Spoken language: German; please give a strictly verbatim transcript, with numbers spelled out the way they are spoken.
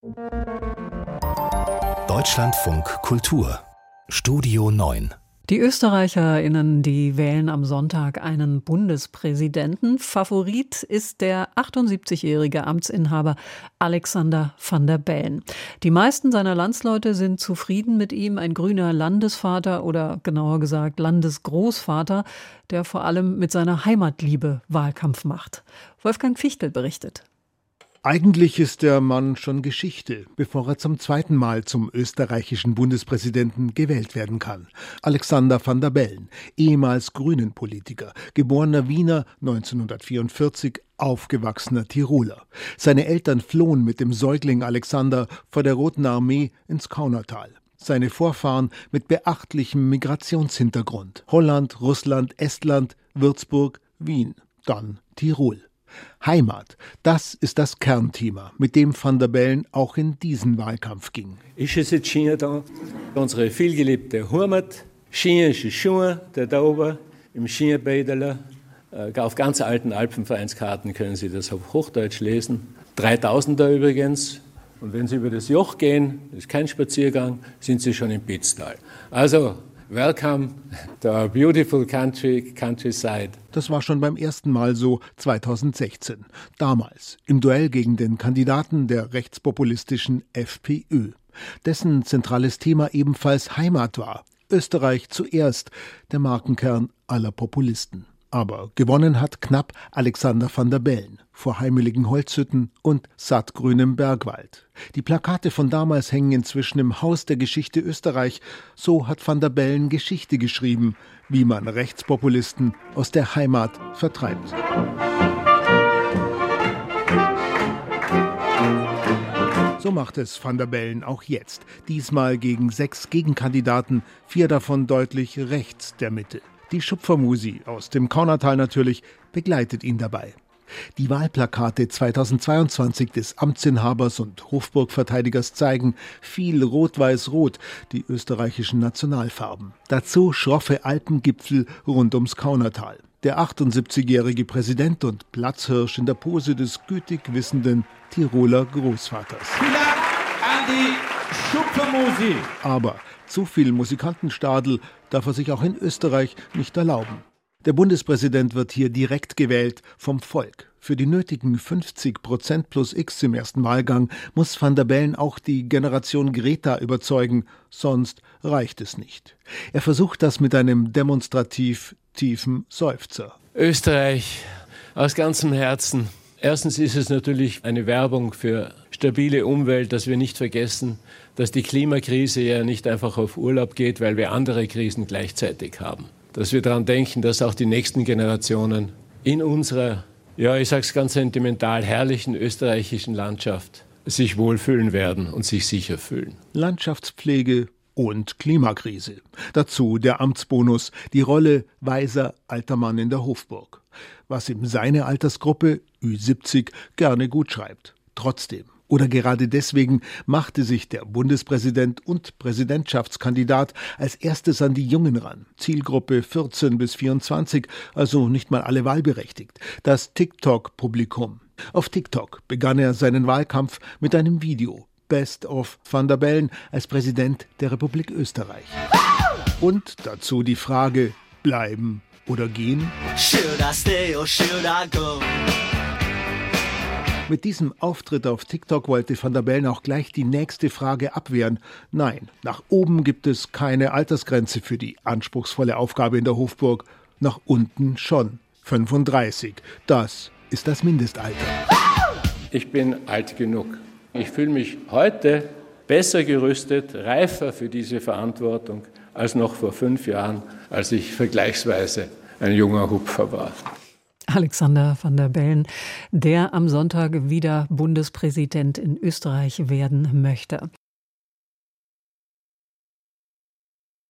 Deutschlandfunk Kultur Studio neun. Die ÖsterreicherInnen, die wählen am Sonntag einen Bundespräsidenten. Favorit ist der achtundsiebzigjährige Amtsinhaber Alexander Van der Bellen. Die meisten seiner Landsleute sind zufrieden mit ihm, ein grüner Landesvater oder genauer gesagt Landesgroßvater, der vor allem mit seiner Heimatliebe Wahlkampf macht. Wolfgang Fichtel berichtet. Eigentlich ist der Mann schon Geschichte, bevor er zum zweiten Mal zum österreichischen Bundespräsidenten gewählt werden kann. Alexander Van der Bellen, ehemals Grünen-Politiker, geborener Wiener, neunzehnhundertvierundvierzig, aufgewachsener Tiroler. Seine Eltern flohen mit dem Säugling Alexander vor der Roten Armee ins Kaunertal. Seine Vorfahren mit beachtlichem Migrationshintergrund. Holland, Russland, Estland, Würzburg, Wien, dann Tirol. Heimat, das ist das Kernthema, mit dem Van der Bellen auch in diesen Wahlkampf ging. Ist es jetzt schön da, unsere vielgeliebte Heimat, schön ist es schon, der da oben im Schienbäderler, äh, auf ganz alten Alpenvereinskarten können Sie das auf Hochdeutsch lesen, dreitausender übrigens, und wenn Sie über das Joch gehen, das ist kein Spaziergang, sind Sie schon im Pitztal. Also, welcome to our beautiful country, countryside. Das war schon beim ersten Mal so zweitausendsechzehn. Damals im Duell gegen den Kandidaten der rechtspopulistischen FPÖ. Dessen zentrales Thema ebenfalls Heimat war. Österreich zuerst, der Markenkern aller Populisten. Aber gewonnen hat knapp Alexander Van der Bellen vor heimeligen Holzhütten und sattgrünem Bergwald. Die Plakate von damals hängen inzwischen im Haus der Geschichte Österreich. So hat Van der Bellen Geschichte geschrieben, wie man Rechtspopulisten aus der Heimat vertreibt. So macht es Van der Bellen auch jetzt. Diesmal gegen sechs Gegenkandidaten, vier davon deutlich rechts der Mitte. Die Schupfermusi aus dem Kaunertal natürlich begleitet ihn dabei. Die Wahlplakate zweitausendzweiundzwanzig des Amtsinhabers und Hofburgverteidigers zeigen viel Rot-Weiß-Rot, die österreichischen Nationalfarben. Dazu schroffe Alpengipfel rund ums Kaunertal. Der achtundsiebzigjährige Präsident und Platzhirsch in der Pose des gütig wissenden Tiroler Großvaters. Vielen Dank an die Schupfermusi. Aber zu viel Musikantenstadel darf er sich auch in Österreich nicht erlauben. Der Bundespräsident wird hier direkt gewählt vom Volk. Für die nötigen fünfzig Prozent plus X im ersten Wahlgang muss Van der Bellen auch die Generation Greta überzeugen, sonst reicht es nicht. Er versucht das mit einem demonstrativ tiefen Seufzer. Österreich, aus ganzem Herzen. Erstens ist es natürlich eine Werbung für stabile Umwelt, dass wir nicht vergessen, dass die Klimakrise ja nicht einfach auf Urlaub geht, weil wir andere Krisen gleichzeitig haben. Dass wir daran denken, dass auch die nächsten Generationen in unserer, ja, ich sage es ganz sentimental, herrlichen österreichischen Landschaft sich wohlfühlen werden und sich sicher fühlen. Landschaftspflege und Klimakrise. Dazu der Amtsbonus, die Rolle weiser alter Mann in der Hofburg. Was ihm seine Altersgruppe, Ü siebzig, gerne gut schreibt. Trotzdem. Oder gerade deswegen machte sich der Bundespräsident und Präsidentschaftskandidat als erstes an die Jungen ran. Zielgruppe vierzehn bis vierundzwanzig, also nicht mal alle wahlberechtigt. Das TikTok-Publikum. Auf TikTok begann er seinen Wahlkampf mit einem Video. Best of Van der Bellen als Präsident der Republik Österreich. Und dazu die Frage, bleiben oder gehen? Should I stay or should I go? Mit diesem Auftritt auf TikTok wollte Van der Bellen auch gleich die nächste Frage abwehren. Nein, nach oben gibt es keine Altersgrenze für die anspruchsvolle Aufgabe in der Hofburg. Nach unten schon. fünfunddreißig. Das ist das Mindestalter. Ich bin alt genug. Ich fühle mich heute besser gerüstet, reifer für diese Verantwortung als noch vor fünf Jahren, als ich vergleichsweise ein junger Hupfer war. Alexander Van der Bellen, der am Sonntag wieder Bundespräsident in Österreich werden möchte.